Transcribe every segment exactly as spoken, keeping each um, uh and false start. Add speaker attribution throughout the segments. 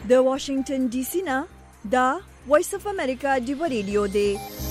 Speaker 1: د واشنگټن ډي سي نه دا وایس اف امریکا ډیو ریډیو دی.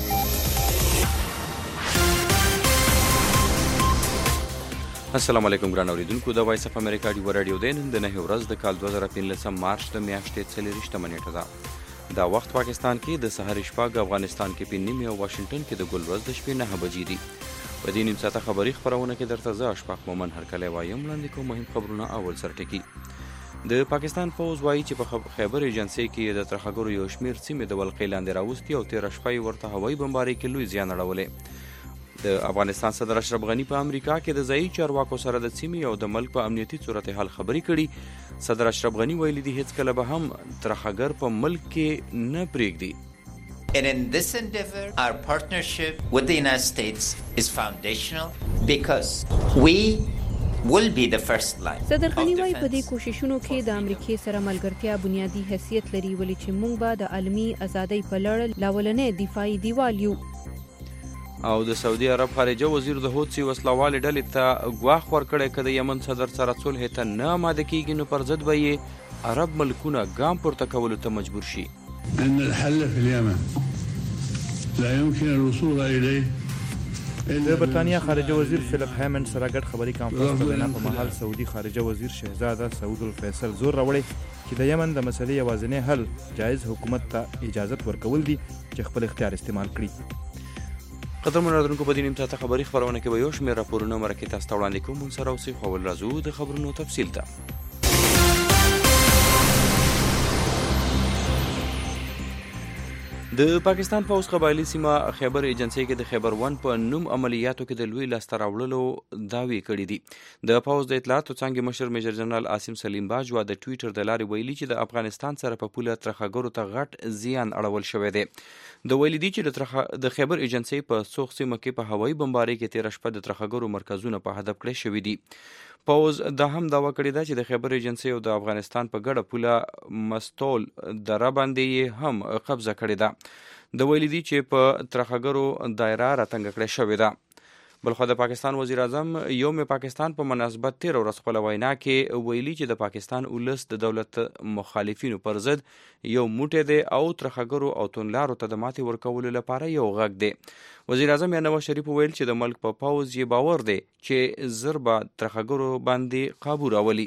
Speaker 2: السلام علیکم ګران اوریدونکو، د وایس اف امریکا ډیو ریډیو دی. نن د نهه ورځ د کال دوه زره پنځلسم مارچ د میاشتې څلورویشتمه نیټه ده. دا وخت پاکستان کې د سحر شپږ، افغانستان کې په نیمه او واشنگټن کې د ګل ورځ د شپې نهه بجې دي. په دې نیم ساعته خبري خبرونه کې درته زه اشفاق مومن هرکلی وایم. وړاندې کوم مهم خبرونه. اول سرټکي. د پاکستان پوځ وایي چې په خیبر ایجنسۍ کې د ترهګرو یو شمېر سیمې د ولقې لاندې راوستي او تېره شپه یې ورته هوایي بمبارۍ کې لوی زیان اړولی. د افغانستان صدر اشرف غني په امریکا کې د ځایي چارواکو سره د سیمې او د ملک په امنیتي صورتحال خبرې کړي. صدر اشرف غني ویلي دي هیڅکله به هم ترهګر په ملک کې نه پرېږدي.
Speaker 3: And in this endeavor, our partnership with the United States is foundational because we will be the first line.
Speaker 4: صدر غني وايي په دې کوششونو کې د امریکای سره ملګرتیا بنیادی حیثیت لري، ولې چې موږ به د عالمي ازادۍ په لړ لاولنې دفاعي دیوال یو.
Speaker 2: او د سعودي عرب خارجه وزیر د هوتسي وسلوالې ډلې ته ګواښ ورکړی که د یمن صدر سره صلح ته نه آماده کیږي نو پر ضد به یې عرب ملکونه ګام پورته کولو ته مجبور شي.
Speaker 5: ان الحل في اليمن لا يمكن الوصول اليه.
Speaker 6: د برطانیا خارجه وزیر فیلپ هیمند سره ګډ خبري کانفرنس په وینا په مهال سعودي خارجه وزیر شهزاده سعود الفیصل زور راوړی چې د یمن د مسلې یوازینی حل جایز حکومت ته اجازه ورکول دي چې خپل اختیار استعمال کړي.
Speaker 2: قدرمنو اورېدونکو، په دې نیم ساعته خبري خبرونه کې به یو شمېر راپورونه مرکې تاسو ته وړاندې کوو. موږ سره اوسئ، خو اول راځو د خبرونو تفصیل ته. د پاکستان پوځ قبایلي سیمه خیبر ایجنسۍ کې د خیبر ون په نوم عملیاتو کې د لوی لاسته راوړلو دعوې کړي دي. د پوځ د اطلاعاتو څانګې مشر میجر جنرال عاصم سلیم باجوا د ټویټر د لارې ویلي چې د افغانستان سره په پوله ترهګرو ته غټ زیان اړول شوی دی. د ویلي دي چې د, ترخ... د خیبر ایجنسۍ په څوخ سیمه کې په هوایي بمبارۍ کې تېره شپه د ترهګرو مرکزونه په هدف کړی شوي دي. پوځ دا هم دعوه کړې ده چې د خیبر ایجنسۍ او د افغانستان په ګډه پوله مستول دره باندې یې هم قبضه کړې ده. د ویلي دي چې په ترهګرو دایره راتنګه کړې شوې ده. بلخو د پاکستان وزیر اعظم یوم پاکستان په مناسبت تېره ورځ خپله وینا کې ویلي چې د پاکستان ولس د دولت مخالفینو پر ضد یو موټی دی او ترهګرو او توندلارو ته د ماتې ورکولو لپاره یو غږ دی. وزیر اعظم یا نواز شریف ویل چې د ملک په پوځ یې باور دی چې زر به ترهګرو باندې قابو راولي.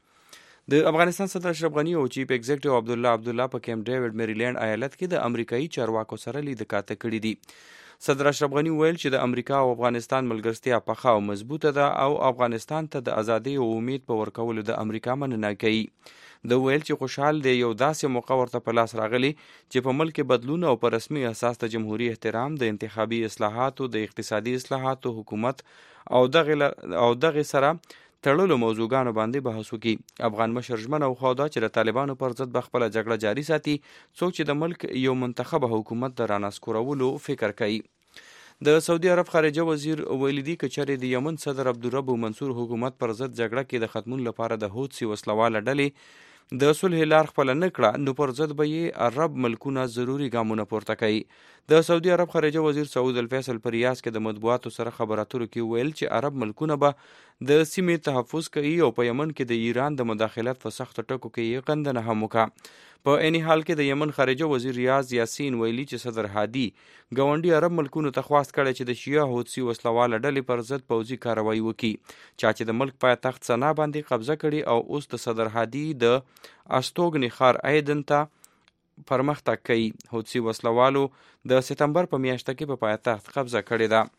Speaker 2: د افغانستان صدر اشرف غني او چیف ایگزیکټیو عبدالله عبدالله په کیمپ ډیوډ میریلینډ ایالت کې د امریکایي چارواکو سره لید کاته کړي دي. صدر اشرف غني ویل چې د امریکا او افغانستان ملګرتیا پخه او مضبوطه ده او افغانستان ته د ازادۍ او امید په ورکولو د امریکا مننه کوي. د ویل چې خوشحال دی یو داسې موقع ورته په لاس راغلی چې په ملک بدلون او په رسمي اساس د جمهوری احترام، د انتخابي اصلاحاتو، د اقتصادي اصلاحاتو، حکومت او دغه او دغه سره تړلو موضوعګانو باندې بحث وکړي. افغان مشر ژمنه وښوده چې د طالبانو پر ضد به خپله جګړه جاري ساتي، څوک چې د ملک یو منتخبه حکومت د رانسکورولو فکر کوي. د سعودي عرب خارجه وزیر ویلي دي که چېرې د یمن صدر عبدالرب منصور حکومت پر ضد جګړه کې د ختمون لپاره د هوتسي وسلواله ډلې د صلح لار خپله نه کړه نو پر ضد به یې عرب ملکونه ضروري ګامونه پورته کوي. د سعودي عرب خارجه وزیر سعود الفیصل په ریاض کې د مطبوعاتو سره خبرو اترو کې ویل چې عرب ملکونه به د سیمې تحفظ کوي او په یمن کې د ایران د مداخلت په سختو ټکو کې یې غندنه هم وکړه. په عیني حال کې د یمن خارجه وزیر ریاض یاسین ویلي چې صدر هادي ګاونډي عرب ملکونو ته خواست کړی چې د شیعه هوتسي وسلواله ډلې پر ضد پوځي کاروایي وکړي، چا چې د ملک پایتخت سنا باندې قبضه کړي او اوس د صدر هادي د استوګنې ښار ایدن ته پرمختګ کوي. هوتسي وسلوالو د سپتمبر په میاشته کې په پایتخت قبضه کړې ده.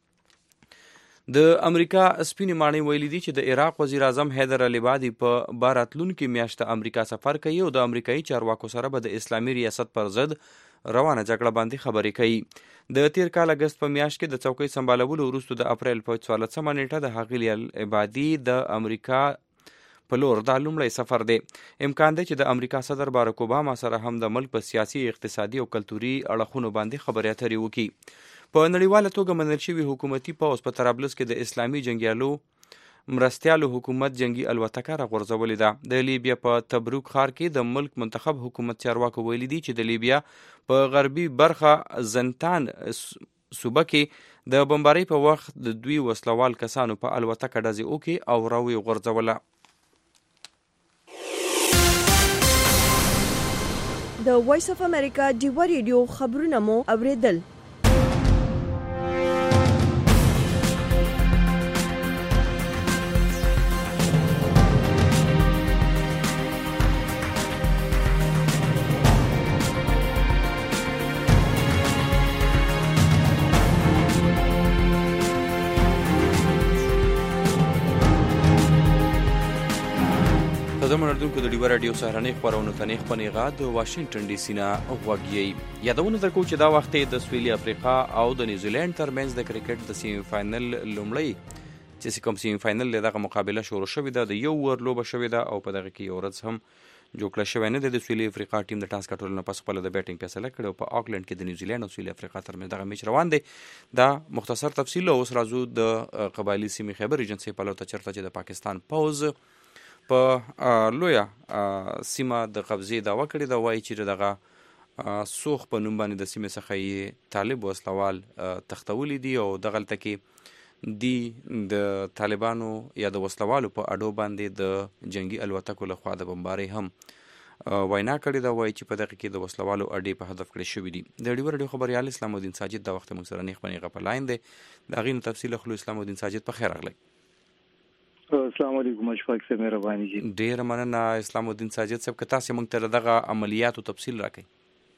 Speaker 2: د امریکا سپینې ماڼۍ ویلي دي چې د عراق وزیر اعظم حیدر العبادي په باراتلونکې میاشته امریکا سفر کوي او د امریکایي چارواکو سره به د اسلامي ریاست پر ضد روانه جګړه باندې خبرې کوي. د تیر کال اګست په میاشت کې د څوکۍ سمبالولو وروسته د اپریل په څوارلسمه نیټه د ښاغلي العبادي د امریکا په لور دا لومړی سفر دی. امکان دی چې د امریکا صدر باراک اوباما سره هم د ملک په سیاسي، اقتصادي او کلتوري اړخونو باندې خبرې اترې وکړي. په نړیواله توګه منل شوي حکومتي پوځ په طرابلس کې د اسلامي جنګیالو مرستیالو حکومت جنگي الوتکه راغورځولې ده. د لیبیا په تبروک ښار کې د ملک منتخب حکومت چارواکو ویلي دي چې د لیبیا په غربي برخه زنتان صوبه کې د بمبارۍ په وخت د دوی وسلوال کسانو په الوتکه ډزې وکړې او راویې غورځوله.
Speaker 1: د وایس اف امریکا ډیوا ریډیو خبرونه مو اوریدل.
Speaker 2: زموږ اردوونکو د ډیوا راډیو سهارنۍ خپرونو ته نیغ په نیغه د واشنګټن ډي سي نه غوږ یئ. یادونه درکوو چې دا وخت د سویلي افریقا او د نیوزیلینډ ترمنځ د کرکټ د سیمي فاینل لومړی چې کوم سیمي فاینل دی دغه مقابله شروع شوې ده. د یو ور لوبه شوې ده او په دغه کې یو ورځ هم جوړ کړه شوی نه دی. د سویلي افریقا ټیم د ټاس کټولو نه پس خپله د بیټینګ فیصله کړې او په آکلند کې د نیوزیلینډ او سویلي افریقا ترمنځ دغه میچ روان دی. دا مختصر تفصیل. اوس راځو د قبایلي سیمې خیبر ایجنسۍ پلو ته چېرته چې د پاکستان پوز په لویه سیمه د قبضې دعوه کړې ده. وایي چې دغه سوخ په نوم باندې د سیمې څخه یې طالب وسلوال تختولی دي او دغلته کې دی د طالبانو یا د وسلوالو په اډو باندې د جنگي الوتکو لخوا د بمبارۍ هم وینا کړې ده. وایي چې په دغه کې د وسلوالو اډې په هدف کړې شوي دي. د ډیوا راډیو خبریال اسلام الدین ساجد دا وخت موږ سره نیغ په نیغه په لاین دی. د هغې نه تفصیل اخلو. اسلام الدین ساجد په خیر راغلی.
Speaker 7: السلام علیکم اشفاق صاحب مهرباني جی.
Speaker 2: ډیر مننه اسلام الدین ساجد صاحب. که تاسو موږ ته دغه عملیاتو تفصیل راکړئ.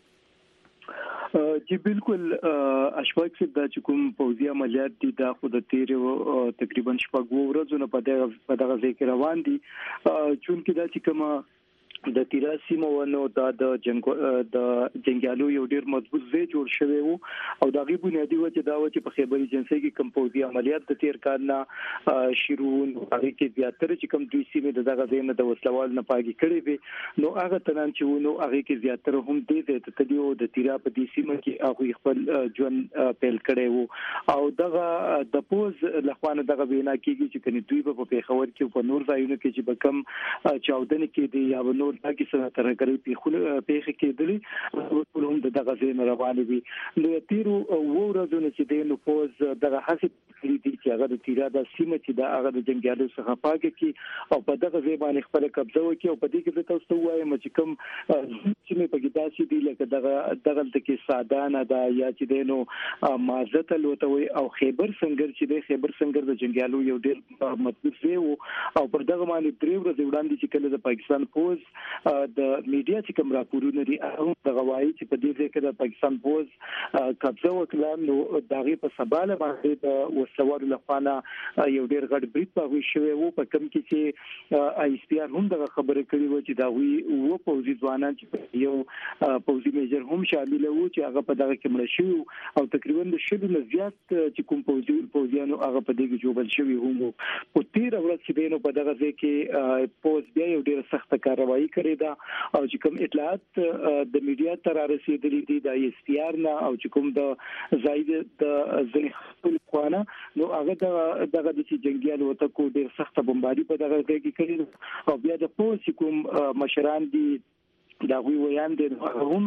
Speaker 7: جی بالکل اشفاق صاحب دا چې کوم پوځي عملیات دي دا خو د تیرې تقریبا شپږ ورځې نه په دغه ځای کې روان دي. چونکې دا چې کومه د تیرا سیمه ونو دا د جنگ د جنگیالو یو ډیر مضبوط ځای جوړ شوی وو او دا غي بنیادی وجه دا و چې په خیبر ایجنسۍ کې کم پوځي عملیات د تیر کال نه شروع هغه کې زیاتره چې کم دوی سیمه دغه ځای نه د وسلوال نه پاګی کړی وي نو هغه تنان چې ونو هغه کې زیاتره هم دې د تدیو د تیرا په دې سیمه کې هغه خپل ژوند پیل کړی وو او دغه د پوز لخوانه دغه وینا کېږي چې کني دوی په پیښور کې په نور ځایونو کې چې بکم چاودنه کې دی یا نور دغه سره تر غړي پیخونه پیخ کېدلې ټول هم دغه ځین روان دي. نو تیرو ورځو چې د نو پوز دغه حساب کړی دي چې هغه د تیرا د سیمه چې د هغه د جنگیالو څخه پاګه کی او په دغه ځای باندې خپل قبضه وکړي او په دې کې تاسو وایم چې کوم چې په کې داسې دی لکه دغه دغه کې سادانه دا یا چې د نو مازته لوتوي او خیبر سنگر چې د خیبر سنگر د جنگیالو یو ډیر مضبوط ځای او پر دغه باندې درې ورځې وړاندې چې کله د پاکستان پوز د میډیا چې کوم راپورونه دي هغه د غوايي چې په دې ځای کې د پاکستان پوز قبضه وکړه نو دغه په سباله باندې د وسوار لخوانه یو ډیر غټ بریټ په شوی وو په کوم کې چې آی اس پی آر هم دغه خبره کړې و چې دا وی وو پوزي ځوانان چې یو پوزي میجر هم شامل وو چې هغه په دغه کې مړ شو او تقریبا د شلو نه زیات چې کوم پوزي پوزيانو هغه په دې کې جوړل شوی هم په تیر ورځ چې دینو په دغه ځای کې پوز بیا یو ډیر سخت کاروایی کړې ده او چې کوم اطلاعات د میډیا تر رسیدلې دي د اس پی آر نه او چې کوم د زاید د ځنې خوانه نو هغه دغه د جنگیالو ته کو ډیر سخت بمباري په دغه ځای کې کړی او بیا د پوز کوم مشران دي دا وی ویان دي هم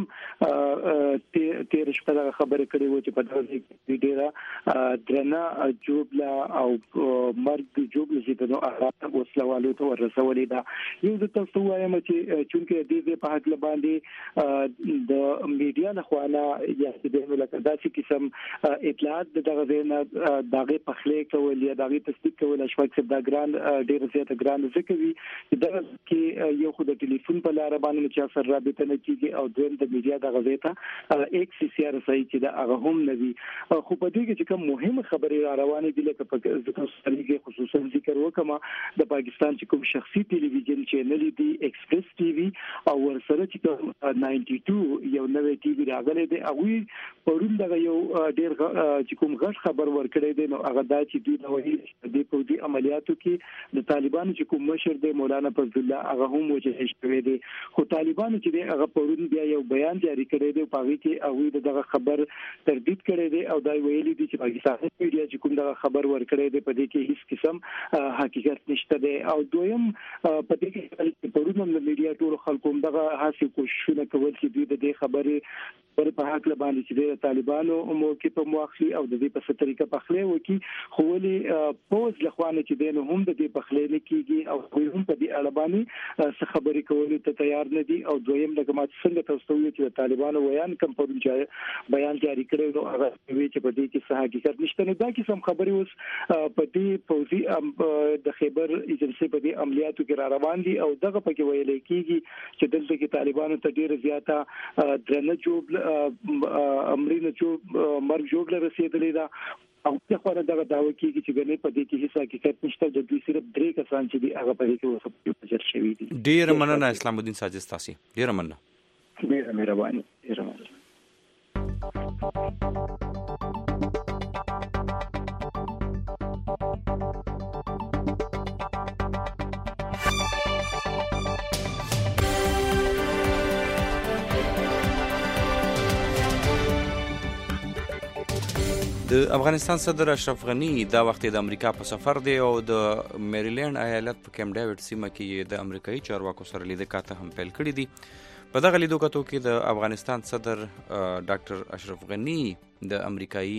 Speaker 7: تیر شپه دا خبره کړې و چې په دغه کې ډیره درنه جوبلا او مرګ جوبلا چې نو هغه وسلوالو ته ورسولې دا یو د تاسو وایم چې چونکه د دې په حق باندې د میډیا نه خوانه یا د لکه داسې قسم اطلاعات دغه زینه دغه پخلې کول یا دغه تصدیق کول شپږ څه د ګران ډیره زیاته ګران ذکر وي دغه کې یو خو د ټلیفون په لار باندې چې رابطه نه کیږي او دویم د میډیا د غزیته ایک سی سی آر صحیح چې دا هغه هم نوي خو په دې کې چې کوم مهمه خبره را روانه دي لکه په ځکه چې خصوصا ذکر وکما د پاکستان چې کوم شخصي ټلویزیون چینل دي ایکسپریس ټي وي او ورسره چې کوم ناینټي ټو یو نوې ټي وي راغلی دی هغه پرون دغه یو ډیر چې کوم غټ خبر ورکړی دی نو هغه دا چې دوی د وحي د پوځي عملیاتو کې د طالبانو چې کوم مشر دی مولانا فضل الله هغه هم وجه شوی دی خو طالبان چې هغه پرون بیا یو بیان جاری کړی دی په هغه کې هغه دغه خبر تردید کړی دی او دا ویلي دي چې پاکستاني میډیا چې کوم دغه خبر ورکړی دی په دې کې هیڅ قسم حقیقت نشته دی او دویم په دې کې پرون د میډیا ټول خلکو دغه هڅه کوششونه کول چې دوی د دې خبرې پر په حق باندې چې د طالبانو موقف په مواخلي او د دې په طریقه په خله وکي خو ولي پوز لخوانه چې دین هم د دې په خله نه کیږي او هم په دې اړه باندې څه خبرې کول ته تیار نه دي او دویم لکه ما څنګه تاسو ویل چې طالبانو ویان کم په بیان جاری کړی نو هغه وی چې په دې کې څه حقیقت نشته. نو دا کیسه خبري اوس په دې پوزي د خیبر ایجنسی په دې عملیاتو کې را روان دي او دغه پکې ویل کېږي چې دلته کې طالبانو ته ډیره زیاته درنه جوړ امرینه جوړ مرګ جوړ رسیدلې ده او څه خبره دغه داوا کیږي چې ګنې په دې کې هیڅ حقیقت نشته. د دوی صرف درې کسان چې دي هغه په دې کې وسه پجر شوی دي.
Speaker 2: ډیر مننه اسلام الدین ساجد تاسو ډیر مننه.
Speaker 7: ډیر مهرباني ډیر مننه.
Speaker 2: د افغانستان صدر اشرف غنی دا وخت د امریکا په سفر دی او د میریلند ایالت په کیمپ ډیوډ سیمه کې د امریکایي چارواکو سره لیدل کاته هم پیل کړی دي. په دغه لیدو کتو کې د افغانستان صدر ډاکټر اشرف غنی د امریکایي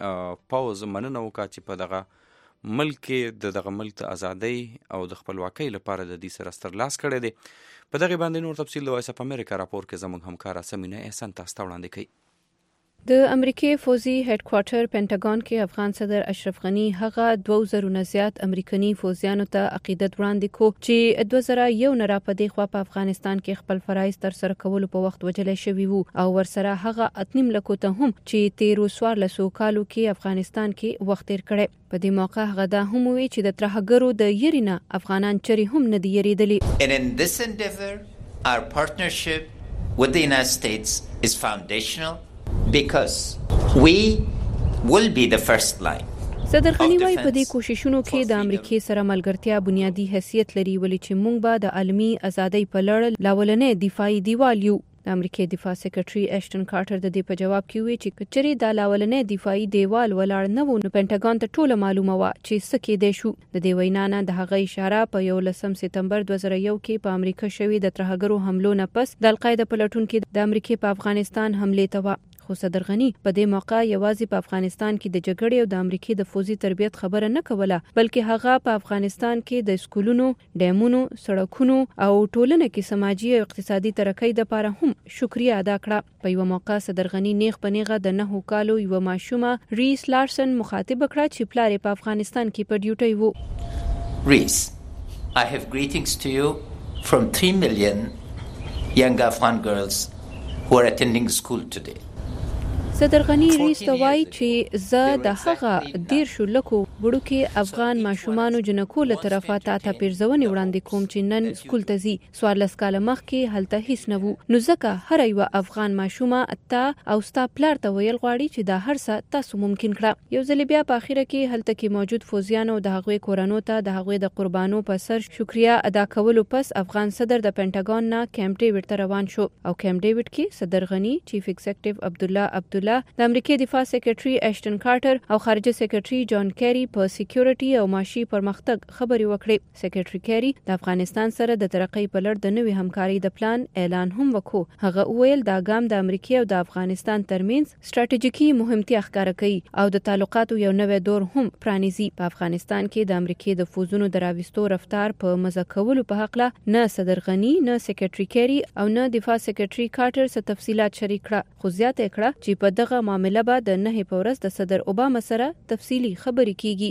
Speaker 2: پوز مننه وکړه چې په دغه ملک کې د دغه ملک د ازادۍ او د خپلواکۍ لپاره د دې سره ستر لاس کړی دی. په دغه باندې نور تفصیل د وایس اف امریکا راپور کې زموږ همکار سمینه احسان تاسو ته وړاندې کوي.
Speaker 4: د امریکای فوزي هډ کوارټر پینټاګون کې افغان صدر اشرف غنی هغه دوه زره نه زیات امریکایي فوزیانو ته عقیدت وړاندې کو چې دوه زره یو نه را پدې خوا په افغانستان کې خپل فرایض تر سره کولو په وخت وجلې شوی وو او ورسره هغه اتنیم لکو ته هم چې تیرو سوار لسو کالو کې افغانستان کې وخت تیر کړي. په دې موقع هغه دا هم وی چې د ترهګرو د یرینا افغانان چری هم نه دی یریدلی.
Speaker 3: And in this endeavor our partnership with the United States is foundational because we will be the first line.
Speaker 4: صدر غنی وايي په دې کوششونو کې د امریکای سره ملګرتیا بنیادی حیثیت لري ولې چې موږ به د عالمي ازادۍ په لړ لاولنې دفاعي دیوال یو. د امریکای دفاع سیکریټري اشټن کارټر د دې په جواب کې وی چې کچري د لاولنې دفاعي دیوال ولاړ نه و نو پینټاګون ته ټوله معلومه و چې څه کې دی شو. د دې وینا نه د هغه اشاره په یولسم سپتمبر دوه زره یو کې په امریکا شوی د ترهګرو حملو نه پس د القاعده په لټون کې د امریکای په افغانستان حمله ته و. خو صدر غنی په دې موقع یوازې په افغانستان کې د جګړې او د امریکای د فوزي تربیت خبره نه کوله بلکې هغه په افغانستان کې د سکولونو، ډیمونو، سړکونو او ټولنه کې سماجی او اقتصادي ترقۍ لپاره هم شکریا ادا کړه. په یو موقع صدر غنی نیغ په نیغه د نهو کالو یو ماشومه ریس لارسن مخاطب کړه چې پلار په افغانستان کې په ډیوټي وو.
Speaker 3: Reese, I have greetings to you from three million young Afghan girls who are attending school today.
Speaker 4: صدر غنی ریس ته وایي چې زه د هغه دیر شو لکو وړوکې افغان ماشومانو جنکو له طرفه تا ته پیرزونې وړاندې کوم چې نن سکول ته ځي. څوارلس کاله مخکې هلته هیڅ نه وو نو ځکه هر یو افغان ماشومه تا او ستا پلار ته ویل غواړي چې دا هر څه تاسو ممکن کړه. یو ځل بیا په اخیره کې هلته کې موجود فوزیانو د هغوی کورانو ته د هغوی د قربانو په سر شکریا ادا کولو پس افغان صدر د پینټاګون نه کیمپ ډیوډ ته روان شو او کیمپ ډیوډ کې صدر غنی، چیف ایگزیکټیو عبد الله عبد د امریکای دفاع سیکریټري اشټن کارټر او خارجه سیکریټري جان کیری په سکیورټي او معاشي پرمختګ خبري وکړي. سیکریټري کیری د افغانستان سره د ترقۍ په لړ د نوې همکاري د پلان اعلان هم وکړو. هغه وویل دا ګام د امریکای او د افغانستان ترمنځ ستراتیژیکي مهمتیا ښکاره کوي او د تعلقاتو یو نوې دور هم پرانیزي. په افغانستان کې د امریکای د فوزونو د راوستو رفتار په مزه کولو په حق له نه صدر غنی، نه سیکریټري کیری او نه دفاع سیکریټري کارټر څخه تفصيلات شریک کړه. خو زیاته کړه چې په دغه معاملې به د نه په ورځ د صدر اوباما سره تفصیلی خبرې کیږي.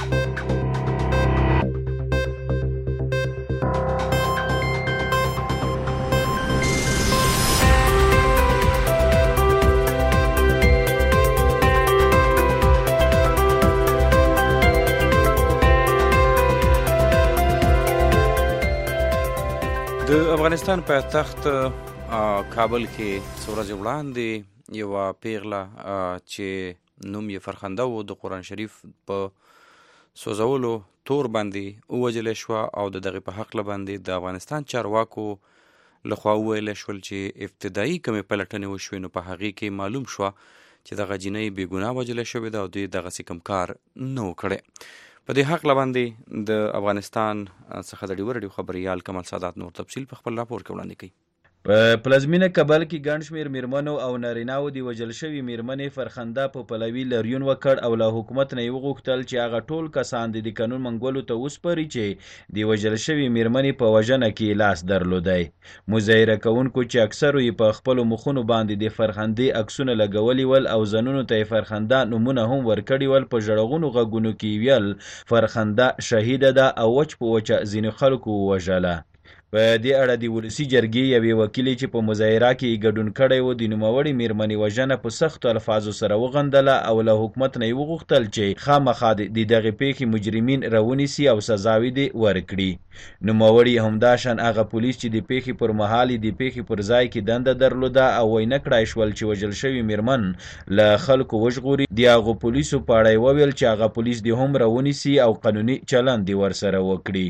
Speaker 2: د افغانستان پایتخت کابل کې څورځ وړاندې یو پیغله چې نوم یې فرخنده و د قرآن شریف په سوځولو تور باندې ووجل شو او د دغه په حق باندې د افغانستان چارواکو لخوا ویل شول چې ابتدایي کومې پلټنې وشوې نو په هغې کې معلوم شو چې دغه جینۍ بې ګناه وجل شوې ده او دوی دغسې کوم کار نه و کړی. په دې حق باندې د افغانستان څخه د ډیور ډیو خبريال کمال سادات نور تفصیل په خپل راپور کې وړاندې کوي.
Speaker 8: په پلازمینه کابل کې ګڼ شمېر میرمنو او نارینه‌و د وژل شوي میرمنې فرخنده په پلوي لاریون وکړ او له حکومت نه یې وغوښتل چې هغه ټول کسان د قانون منګولو ته وسپاري چې د وژل شوي میرمنې په وژنه کې لاس درلودی. مظاهره کوونکو چې اکثرو یې په خپلو مخونو باندې د فرخندې عکسونه لګولي ول او ځانونو ته یې فرخنده نومونه هم ورکړي ول، په ژړغونو غږونو کې ویل فرخنده شهیده ده او وچ په وچه ځینې خلکو ووژله. په دې اړه د ولسي جرګې یوې وکیلې چې په مظاهره کې ګډون کړی و د نوموړې میرمنې وژنه په سختو الفاظو سره وغندله او له حکومت نه یې وغوښتل چې خامخا د دغې پیښې مجرمین راونیسي او سزاوي دې ورکړي. نوموړي همداشان هغه پولیس چې د پیښې پر مهال د پیښې پر ځای کې دنده درلوده او وینا کړای شول چې وژل شوي میرمن له خلکو وژغوري، د هغو پولیسو په اړه یې وویل چې هغه پولیس دې هم راونیسي او قانوني چلند دې ورسره وکړي.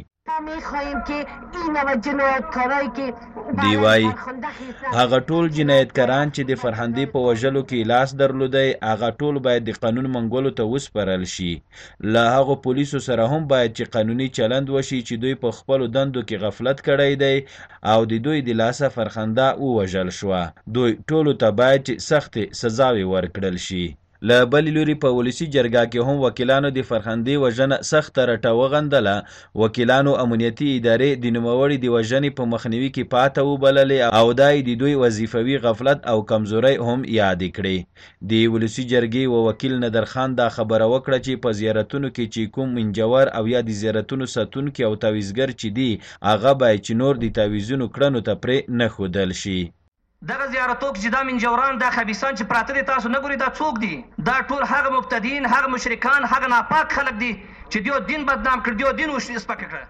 Speaker 8: دی وایي هغه ټول جنایتکاران چې د فرهندې په وژلو کې لاس درلودی هغه ټول باید د قانون منګولو ته وسپارل شي. له هغو پولیسو سره هم باید چې قانوني چلند وشي چې دوی په خپلو دندو کې غفلت کړی دی او د دوی د لاسه فرخنده ووژل شوه. دوی ټولو ته باید چې سختې سزاوې ورکړل شي. له بلې لوري په ولسي جرګه کې هم وکیلانو د فرخندې وژنه سخته رټه وغندله. وکیلانو امنیتي ادارې د نوموړي د وژنې په مخنیوي کې پاته وبللې او دا د دوی وظیفوي غفلت او کمزوري هم یادې کړې. د ولسي جرګې و وکیل ندرخان دا خبره وکړه چې په زیارتونو کې چې کوم منجور او یا د زیارتونو ساتونکي او تعویزګر چې دي هغه باید چې نور د تعویزونو کړنو ته پرې نه ښودل شي.
Speaker 9: دغه زیارتو کې چې دا منجوران دا خبیثان چې پراته دي تاسو نه ګورئ دا څوک دي؟ دا ټول هغه مبتدین، هغه مشرکان، هغه ناپاک خلک دي چې دیو دین بدنام کړ، دیو دین سپک کړ.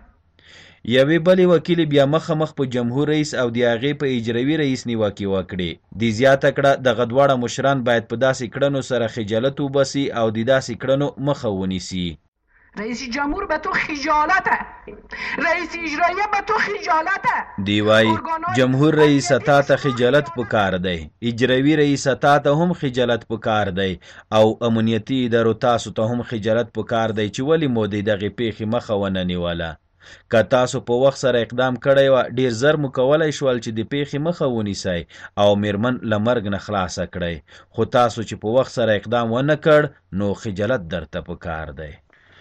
Speaker 8: یوې بلې وکیلې بیا مخامخ په جمهور رئیس او د هغې په اجروي رئیس نیوکې وکړې. د زیاته کړه دغه دواړه مشران باید په داسې کړنو سره خجالت وباسي او د داسې کړنو مخه ونیسي.
Speaker 10: رئیس جمهور به تو خجالته، رئیس اجرایه به تو خجالته.
Speaker 8: دی وای جمهور رئیس تا ته خجالت پکار دی، اجروي رئیس تا ته هم خجالت پکار دی او امنیتي ادارو تاسو ته هم خجالت پکار دی چې ولې مو د دغې پیښې مخه ونه نیوله. که تاسو په وخت سره اقدام کړی و ډیر زر مو کولی شول چې د پیښې مخه ونیسئ او میرمن له مرګ نه خلاصه کړئ، خو تاسو چې په وخت سره اقدام ونه کړ نو خجالت درته پکار دی.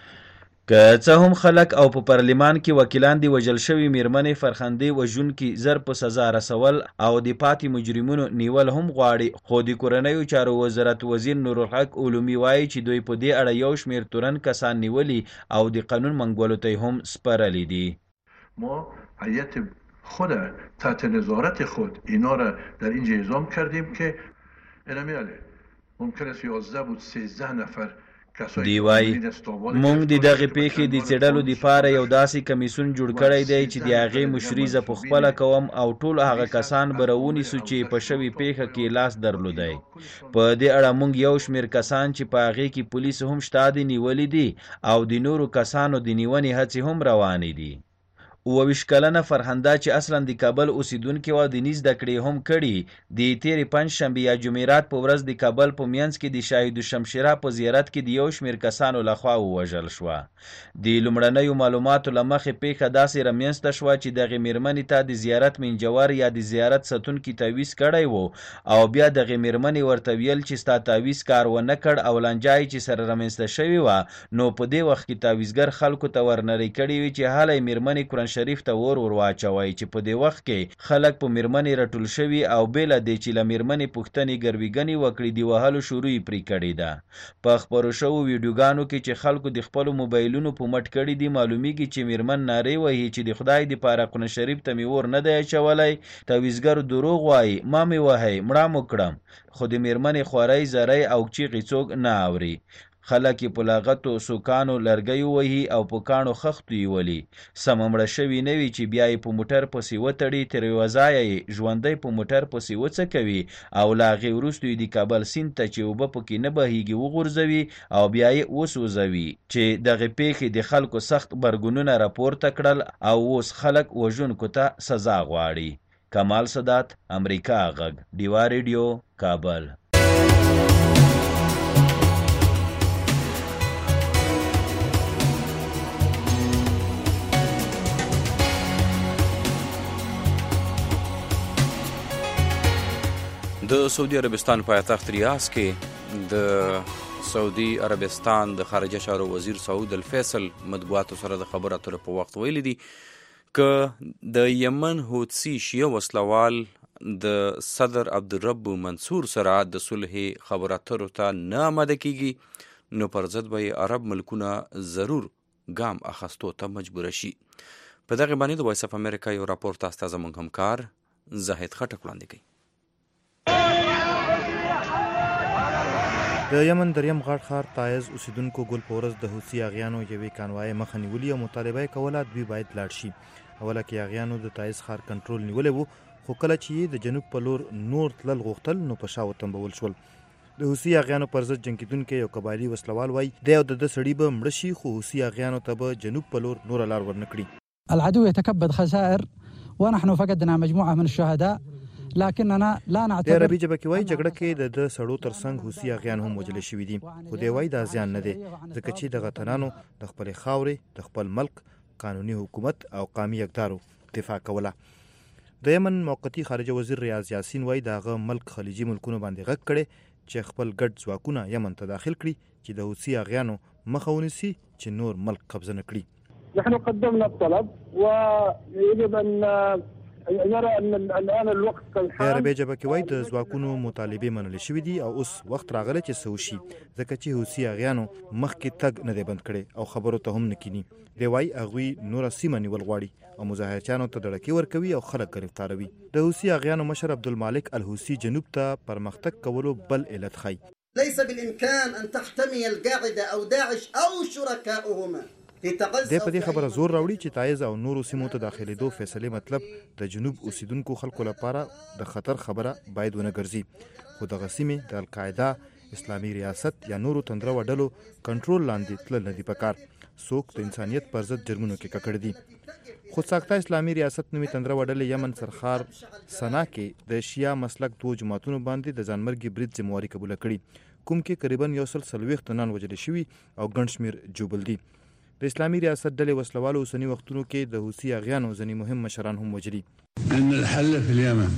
Speaker 8: که څه هم خلک او په پارلمان کې وکیلان د وژل شوي میرمنې فرخندې وژونکي زر په سزا رسول او د پاتې مجرمینو نیول هم غواړي، خو د کورنیو چارو وزارت وزیر نورالحق علومي وایي چې دوی په دې اړه یو شمېر تورن کسان نیولي او د قانون منګولو ته هم سپارلی دي.
Speaker 11: ما هیئت خود تحت نظارت خود اینا را در اینجا اعزام کردیم که انمیاله ممکن است یازده بود سیزده نفر.
Speaker 8: دی وای مونږ د دغه پیښې د څېړلو دپاره یو داسې کمیسیون جوړ کړی دی چې د هغې مشري زه په خپله کوم او ټول هغه کسان به راونیسو چې په شوې پیښه کې لاس درلودی. په دې اړه مونږ یو شمېر کسان چې په هغې کې پولیس هم شته دي نیولي دي او د نورو کسانو د نیونې هڅې هم روانې دي. اوه ویشت کلنه فرهنده چې اصلا د کابل اوسیدونکې وه دیني زده کړې هم کړي، د تېرې پنجشنبې یا جمعرات په ورځ د کابل په منځ کې د شاهدالشمشیره په زیارت کې د یو شمېر کسانو لخوا ووژل شوه. د لومړنیو معلوماتو له مخې پیښه داسې رامنځته شوه چې دغې میرمنې ته د زیارت منجور یا د زیارت ساتونکي تعویض کړی و او بیا دغې میرمنې ورته ویل چې ستا تعویض کار ونه کړ او لانجه چې سره رامنځته شوې وه نو په دې وخت کې تعویضګر خلکو ته ورنرۍ کړې وي چې هلی میرمنې قرآن شریف ته ور ور واچوي چې په دې وخت کې خلک په میرمنې راټول شوي او بېله دې چې له میرمنې پوښتنې ګرویګنې وکړي د وهلو شروع یې پرې کړې ده. په خپرو شوو ویډیوګانو کې چې خلکو د خپلو موبایلونو په مټ کړي دي معلومیږي چې میرمن نارې وهي چې د خدای دپاره قرآن شریف ته مې ور نه دی اچولی، تعویضګر دروغ وایي، ما مې وهئ مړه مو کړم، خو د میرمنې خوارۍ زرۍ او چیغې څوک نه اوري. خلک یې په لاغتو سوکانو لرګیو وهي او په کاڼو خښتو یې ولي. سمه مړه شوي نه وي چې بیا یې په موټر پسې وتړي، تر یوه ځایه یې ژوندی په موټر پسې وڅکوي او له هغې وروسته یې د کابل سیند ته چې اوبه پکې نه بهیږي وغورځوي او بیا یې وسوځوي چې دغې پیښې د خلکو سخت غبرګونونه راپورته کړل او اوس خلک وژونکو ته سزا غواړي. کمال سادات، امریکا غږ، ډیوا ریډیو، کابل.
Speaker 2: د سعودي عربستان پایتخت ریاض کې د سعودي عربستان د خارجه چارو وزیر سعود الفیصل مطبوعاتو سره د خبرو اترو په وخت ویلي دي که د یمن حوثي شیعه وسلوال د صدر عبدالرب منصور سره د صلح خبرو اترو ته نه آماده کیږي نو پر ضد به عرب ملکونه ضرور ګام اخستو ته مجبور شي. په دغه باندې د وایس اف امریکا یو راپور تاسو ته زموږ همکار زاهد خټک وړاندې کوي.
Speaker 6: د یمن دریم غاټ ښار تایز اوسیدونکو ګل په ورځ د حوثي اغیانو یوې کانوای مخه نیولي او مطالبه یې کوله دوی باید لاړ شي. اوله کې اغیانو د تایز ښار کنټرول نیولی و خو کله چې د جنوب په لور نور تلل غوښتل نو په شا وتمبول شول. د حوثي اغیانو پر ضد جنګېدونکی یو قبایلي وسلوال وایي دی او د ده سړي به مړه شي خو حوثي اغیانو ته به جنوب په لور نوره لار ورنه کړي.
Speaker 12: العدو يتكبد خسائر ونحن فقدنا مجموعة من الشهداء لكننا لا نعتبر.
Speaker 6: د عربي ژبه کې وایي جګړه کې د ده سړو ترڅنګ حوثي اغیان هم وژل شوي دي خو دی وایي دا زیان نه دی ځکه چې دغه تنانو د خپلې خاورې د خپل ملک قانوني حکومت او قومي اقدارو دفاع کوله. د یمن موقتي خارجه وزیر ریاض یاسین وایي د هغه ملک خلیجي ملکونو باندې غږ کړی چې خپل ګډ ځواکونه یمن ته داخل کړي چې د حوثي اغیانو مخه ونیسي چې نور ملک قبضه نه کړي.
Speaker 13: نحن قدمنا الطلب ويجب ان نرى ان الان الوقت قد حان.
Speaker 6: عربي ژبه کې وایي د ځواکونو مطالبې منل شوي دي او اوس وخت راغلی چې څه وشي ځکه چې حوثي اغیانو مخکې تګ نه دی بند کړی او خبرو ته هم نه کیني. دی وایي هغوی نوره سیمه نیول غواړي او مظاهرچیانو ته ډړکې ورکوي او خلک ګرفتاروي. د حوثي اغیانو مشر عبدالمالک الحوثي جنوب ته پرمختګ کولو بل علت ښيي.
Speaker 14: ليس بالامكان ان تحتمي القاعده او داعش او شركائهما.
Speaker 6: دی په دې خبره زور راوړي چې تایز او نورو سیمو ته داخلېدو فیصلې مطلب د جنوب اوسیدونکو خلکو لپاره د خطر خبره باید ونه ګرځي خو دغه سیمې د القاعده اسلامي ریاست یا نورو تندرو ډلو کنټرول لاندې تلل نه دي پکار. څوک د انسانیت پر ضد جرمونو کې ککړ دي. خودساخته اسلامي ریاست نومي تندرو ډلې یمن سرخار سنا کې د شیعه مسلک دوو جماعتونو باندې د ځانمرګي برید ذمواري قبوله کړي کوم کې قریبا یو سل څلوېښت تنان وژل شوي او ګڼ شمېر جوبل دي. د اسلامي ریاست ډلې وسلوالو اوسني وختونو کې د حوثي اغیانو ځینې مهم مشران هم وژلي.
Speaker 5: ان الحل في اليمن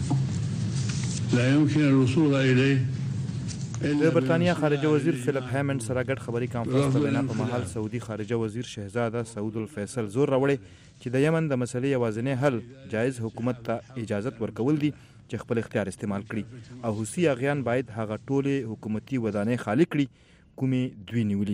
Speaker 5: لا يمكن الوصول اليه.
Speaker 6: د برطانیا خارجه وزیر فیلپ هیمنډ سره ګډ خبري کانفرنس ته وینا په مهال سعودي خارجه وزیر شهزاده سعود الفیصل زور راوړی چې د یمن د مسلې یوازینی حل جایز حکومت ته اجازت ورکول دي چې خپل اختیار استعمال کړي او حوثي اغیان باید هغه ټولې حکومتي ودانۍ خالي کړي کومې دوی نیولي.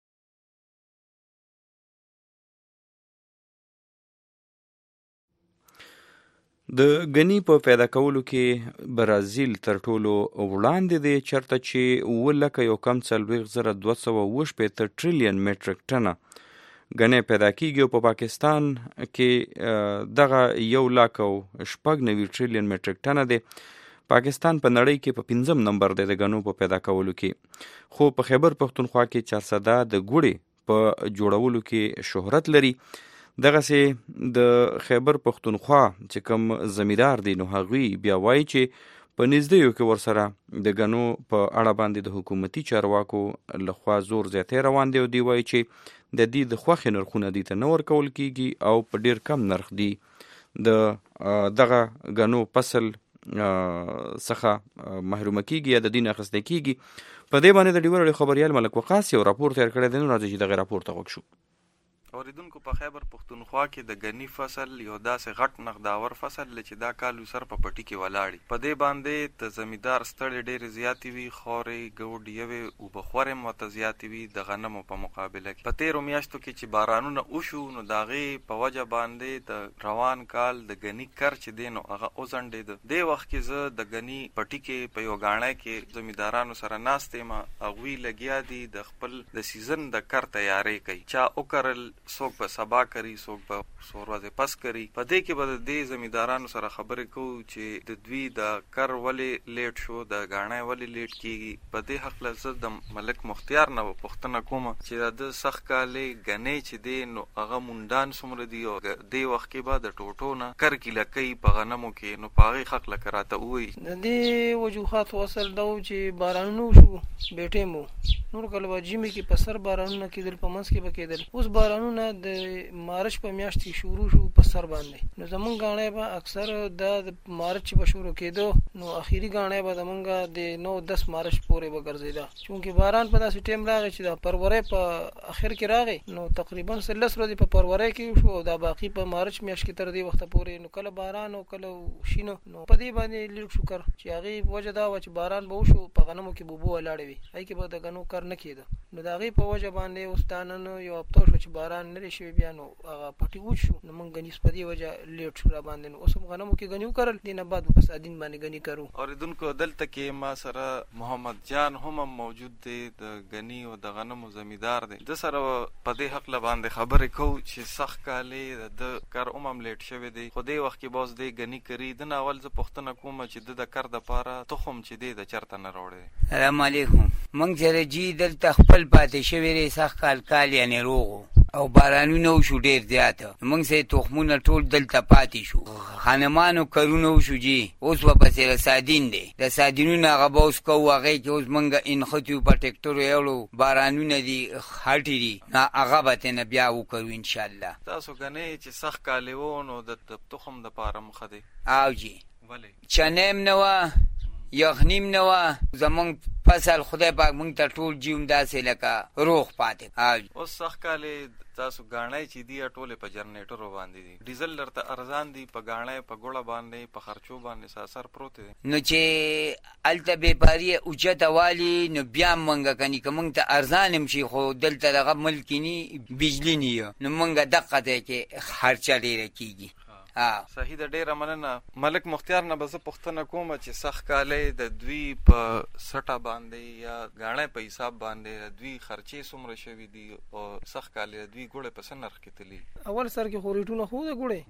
Speaker 2: د غني په پیدا کولو کې برازیل تر ټولو وړاندې دی چرته چې اووه لکه یو کم څلوېښت زره دوه سوه اووه شپېته ټریلیون میټریک ټنه غنی پیدا کیږي او په پاکستان کې دغه یو لاک او شپږ نوي ټریلیون میټریک ټنه دی. پاکستان په نړۍ کې په پنځم نمبر دی د غنو په پیدا کولو کې خو په خیبر پښتونخوا کې چارسده د ګوړې په جوړولو کې شهرت لري. دغسې د خیبر پښتونخوا چې کوم زمیندار دي نو هغوی بیا وایي چې په نږدېیو کې ورسره د غنو په اړه باندې د حکومتي چارواکو لخوا زور زیاتی روان دی او دی وایي چې د دې د خوښې نرخونه دي ته نه ورکول کیږي او په ډیر کم نرخ دي د دغه غنو فصل څخه محرومه کیږي یا د دین اخیستل کیږي. په دې باندې د ډیوړ خبريال ملک وقاص یو راپور تیار کړی دی نو راځي چې دغه راپور ته وګورو.
Speaker 15: اوریدونکو په خیبر پښتونخوا کې د غنی فصل یو داسې غټ نقداور فصل چې دا کال سر په پټي کې ولاړی په دې باندې د زمیندار ستړي ډېر زیاتې وي خورې ګوډ یوې او بخورې مت زیاتې وي د غنمو په مقابله کې. په تیرو میاشتو کې چې بارانونه وشو نو د هغې په وجه باندې د روان کال د غنی کر چې دی نو هغه وځنډېده. دې وخت کې زه د غنی پټي کې په یو غاڼه کې زمیندارانو سره ناست یم. هغوی لګیا دي د خپل د سیزن د کر تیاری کوي. چا وکرل څوک به سبا کوي څوک به څو ورځې پس کوي. په دې کې به د دې زمیندارانو سره خبرې کوو چې د دوی د کر ولې لیټ شو د غاڼې ولې لیټ کیږي. په دې حقله زه د ملک مختیار نه پوښتنه کوم چې د سخت کالې غنې چې دی نو هغه مونډان څومره دي او دې وخت کې به د ټوټو نه کر کیله کوي په غنمو کې نو په هغې حقله که راته ووایي.
Speaker 16: د دې وجوهاتو اصل دا و چې بارانونه وشو بېټې مو نور کله به ژمي کې په سر بارانونه کېدل په منځ کې به کېدل. اوس بارانونه بارانونه د مارچ په میاشت کې شروع شو په سر باندې، نو زمونږ غاڼې به اکثر د مارچ په شروع کېدو، نو اخیری غاڼې به زمونږ د نو دس مارچ پورې به ګرځېده، چونکې باران په داسې ټیم راغی چې د فروری په اخر کې راغی، نو تقریبا سلس ورځې په فروری کې شو او دا باقي په مارچ میاشت کې تر دې وخته پورې، نو کله باران او کله شینو، نو په دې باندې لیک شو کر چې هغې وجه دا وه چې باران به وشو په غنمو کې به اوبه ولاړې وي، هغې کې به د غنو کار نه کېده، نو د هغې په وجه باندې اوس دا نن یو هفته شو چې باران نه دی شوی، بیا نو هغه پټي وچ شو، نو موږ ګنیز په دې وجه لیټ شو را باندې، نو اوس هم غنمو کې ګني وکرل، دې نه بعد په سادین باندې ګني کرو.
Speaker 15: اورېدونکو دلته کې ما سره محمد جان هم موجود دی، د ګني او د غنمو زمیندار دی، د سره په دې حقله باندې خبرې کوو چې سخت کالې د کار عموم لیټ شوی دی، خو دې وخت کې باز دی ګني کوي، د نه اول زه پوښتنه کوم چې د د کار دپاره تخم چې دی د چېرته نه راوړی.
Speaker 17: سلام علیکم. موږ چې جي دلته خپل پاتې شوی دی سخت کال کال یعنې روغ او بارانونه وشو ډېر زیاته، موږ سه تخمونه ټول دلته پاتې شو، خانمانو کارونه وشو جي، اوس ورپسې سادین دی، د سادینونه هغه به اوس کوو، هغې کې اوس موږ انښتي په ټکټرو یوړو، بارانونه دي هټې دي، نو هغه به ترېنه بیا وکړو انشاءالله.
Speaker 15: تاسو ګنئ چې سخت کالې و نو د تخم دپاره مخه دی؟
Speaker 17: او جي چنه هم نه وه، یخني هم نه وه، زمونږ فصل خدای پاک موږ ته ټول جي همداسې لکه روغ پاتې.
Speaker 15: اوس سخت کالې تاسو ګاڼۍ چې دي ټولې په جنریټرو باندې دي، ډیزل درته ارزان دي، په ګاڼۍ په ګوړه باندې په خرچو باندې څه اثر پروت دی؟
Speaker 17: نو چې هلته بېپاري اوچته والي نو بیا هم موږ کني که موږ ته ارزان هم شي، خو دلته دغه ملک ني بجلي نه نو موږ دقه دی چې خرچه ډېره کېږي.
Speaker 15: صحیح ده، ډېره مننه. ملک مختیار نه به زه پوښتنه کوم چې سخت کالۍ د دوی په سټه باندې یا ګاڼۍ په حساب باندې د دوی خرچې څومره شوي دي او سخت کالۍ د دوی ګوړې په څه نرخ کې تلي؟
Speaker 16: اول سر کې خو ریټونه خو د ګوړې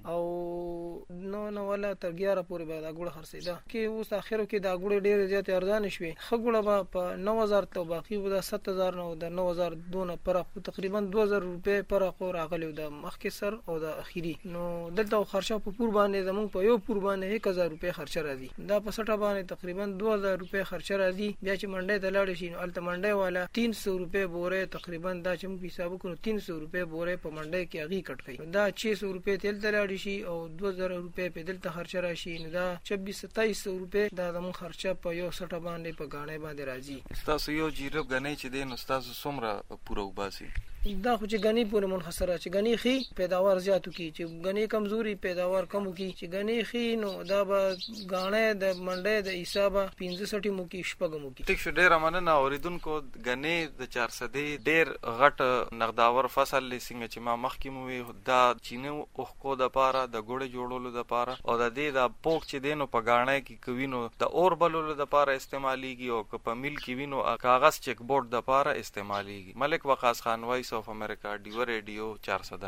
Speaker 16: او نو نو ولا تر ګیاره پورې به دا ګوړه خرڅېده، کې اوس اخرو کې دا ګوړې ډېرې زیاتې ارزانې شوې، ښه ګوړه به په نو هزار ته باقي به د ست هزار نه د نو هزار دونه فرق تقریبا دوه زره روپۍ فرق راغلی و د مخکې سر او د اخري. نو دلته خرچه په پور باندې زمونږ په یو پور باندې یک هزار روپۍ خرچه راځي، دا په سټه باندې تقریبا دوه هزار روپۍ خرچه راځي. بیا چې منډۍ ته لاړې شي نو هلته منډۍ والا تین سو روپۍ بورې تقریبا دا چې موږ حساب وکړو تین سو روپۍ بورې په منډۍ کې هغې کټ کوي، دا چھ سو روپۍ تیل ته لاړې شي او دوه زره روپۍ په دلته خرچه راشي، نو دا چوبیس ستایس سو روپۍ دا زمونږ خرچه په یو سټه باندې په ګاڼۍ باندې راځي.
Speaker 15: ستاسو یو جیرب ګنۍ چې دی نو ستاسو څومره پوره وباسي؟
Speaker 16: دا خو چې غنی پورې منحصره، چې غنی خي پیداوار زیاتو کی، چې غنی کمزوري پیداوار کمو کی، چې غنی خي نو دا به غاڼه د منډه د حسابه پنځه سټي مو کی شپږمو کی.
Speaker 15: ټیک شو، ډېر مننه. اوریدونکو غنی د چار سدې ډېر غټ نقداور فصل لسنګ چې ما مخکې مو دا چینو اوخکو د پاره د ګوړې جوړولو د پاره او د دې د پوک چې دینو په غاڼه کې کوینو د اور بلولو د پاره استعماليږي او که په مل کې وینو کاغذ چک بورډ د پاره استعماليږي. ملک وقاص خان وایس of America ډیو ریډیو چار سده.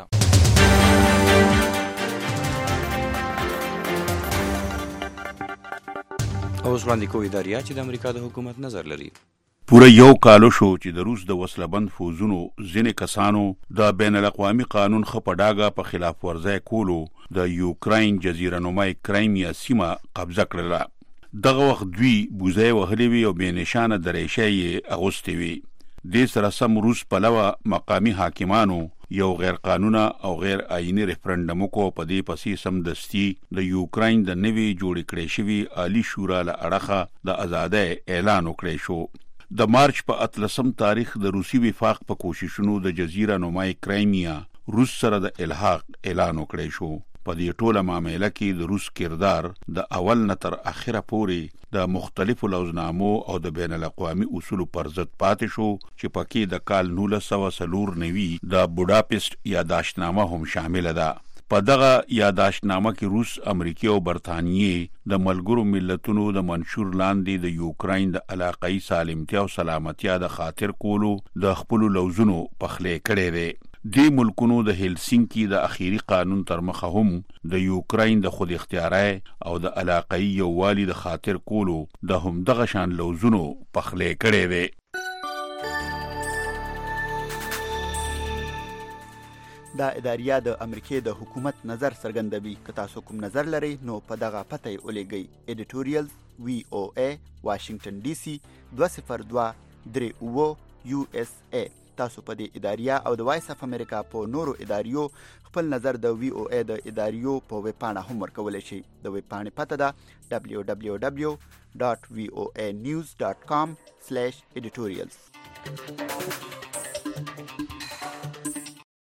Speaker 2: اوس وړاندې کوي داریا چې د امریکا د حکومت نظر لري.
Speaker 18: پوره یو کالو شو چې د روس د وسلبند فوزونو ځینې کسانو د بین الاقوامي قانون ښه په ډاګه په خلاف ورزۍ کولو د یوکراین جزیره نمای کرایمیا سیمه قبضه کړله. دغه وخت دوی بوزۍ وهلې وي او بې نشانه دریشۍ یې اغوستې وي. دې سره سم روس پلوه مقامي حاکمانو یو غیر قانونه او غیر آئینی ریفرنډم وکړو، په دې پسې سمدستي د یوکراین د نوي جوړې کړې شوي عالي شورا له اړخه د ازادۍ اعلان وکړی شو. د مارچ په اتلسم تاریخ د روسي وفاق په کوششونو د جزیره نمای کرایمیا روس سره د الحاق اعلان وکړی شو. په دې ټوله معامله کې د روس کردار د اول نه تر اخره پورې د مختلفو لوزنامو او د بین الاقوامي اصولو پر ضد پاتې شو، چې پکې د کال نولس سوه څلور نوي د بوډاپسټ یاداشتنامه هم شامله ده. په دغه یاداشتنامه کې روس، امریکا او برطانیې د ملګرو ملتونو د منشور لاندې د یوکراین د علاقايي سالمتیا او سلامتیا د خاطر کولو د خپلو لوزونو پخلی کړی دی. دې ملکونو د هلسینکی د اخیری قانون تر مخه هم د یوکراین د خود اختیارۍ او د علاقايي یووالي د خاطر کولو د همدغه شان لوزونو پخلی کړی دی.
Speaker 19: دا اداریه د امریکې د حکومت نظر څرګندوي. که تاسو کوم نظر لرئ نو په دغه پته یې ولیږئ. ایډیټوریل وی او ای واشنگټن ډي سي دوه صفر دوه درې اوه یو اس ای. تاسو په دې اداریه او د وایس اف امریکا په نورو اداریو خپل نظر د وی او ای د اداریو په ویب پاڼه هم ورکولی شي. د ویب پاڼې پته ده دبلیو دبلیو دبلیو ډاټ وی او ای نیوز ډاټ کام سلیش ایډیټوریلز.